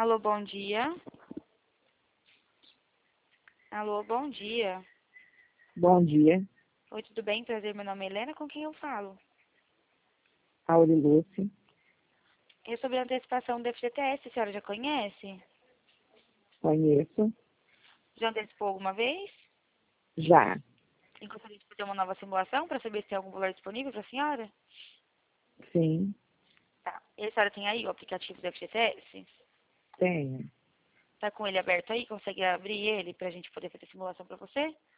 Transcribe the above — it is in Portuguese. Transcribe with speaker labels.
Speaker 1: Alô, bom dia. Alô, bom dia.
Speaker 2: Bom dia,
Speaker 1: Oi, tudo bem? Prazer, meu nome é Helena. Com quem eu falo?
Speaker 2: Auriluce.
Speaker 1: É sobre a antecipação do FGTS. A senhora já conhece?
Speaker 2: Conheço.
Speaker 1: Já antecipou alguma vez?
Speaker 2: Já.
Speaker 1: E gostaria de fazer uma nova simulação para saber se tem algum valor disponível para a senhora?
Speaker 2: Sim,
Speaker 1: Tá. E a senhora tem aí o aplicativo do FGTS?
Speaker 2: tenho.
Speaker 1: Tá com ele aberto aí? Consegue abrir ele para a gente poder fazer a simulação para você?